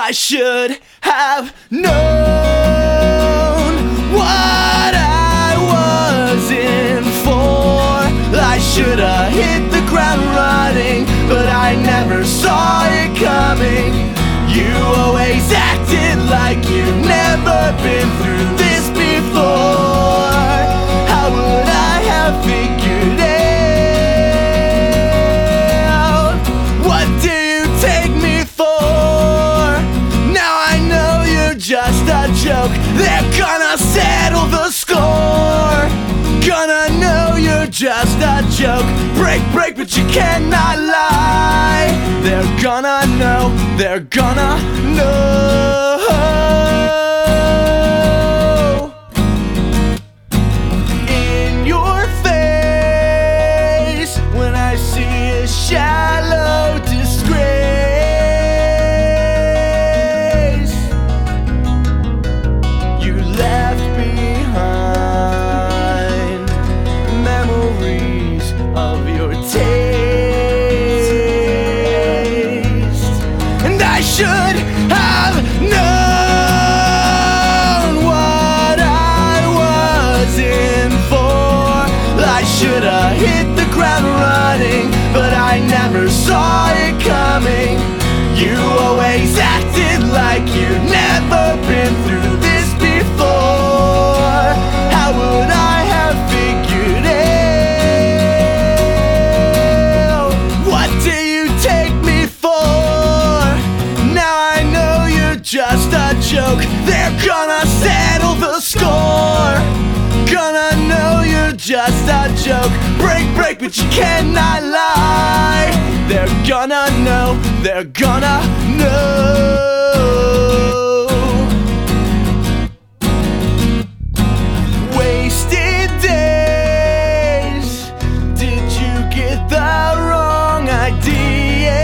I should have known what I was in for. I should have hit the ground running, but I never saw it coming. You always acted like you'd never been through this before. How would I have figured out? What do you take me for? Now I know you're just a joke. They're gonna settle the score. Gonna know you're just a joke. Break, break, but you cannot lie. They're gonna know, they're gonna know. In your face, when I see a shallow disgrace, you left behind memories of your taste. And I should have known what I was in for. I should have hit the ground running, but I never saw it coming. You always acted like you'd never been through this before. How would I have figured out? What do you take me for? Now I know you're just a joke. They're gonna settle the score. Gonna know you're just a joke. Break, break, but you cannot lie. They're gonna know, they're gonna know. Wasted days. Did you get the wrong idea?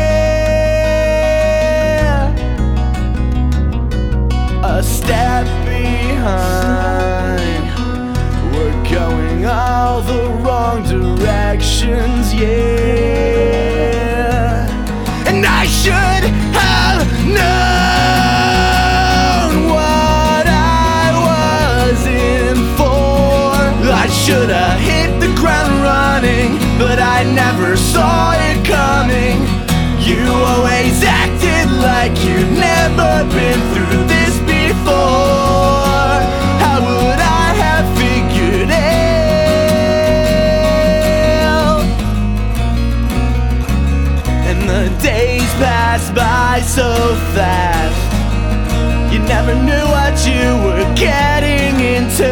A step behind. We're going all the wrong directions, yeah. And I should have known what I was in for. I should have hit the ground running, but I never saw it coming. You always acted like you'd never been through this before. How would I have figured out? And the days pass by so fast. You never knew what you were getting into.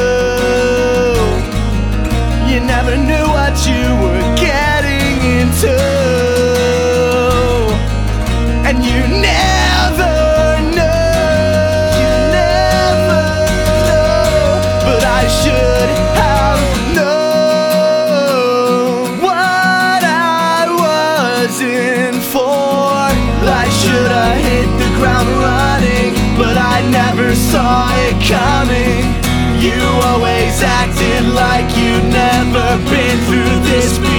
You never knew what you were getting into. And you never know. You never know. But I should have known what I was in for. I should have hit the ground running, but I never saw it coming. You always acted like you'd never been through this before.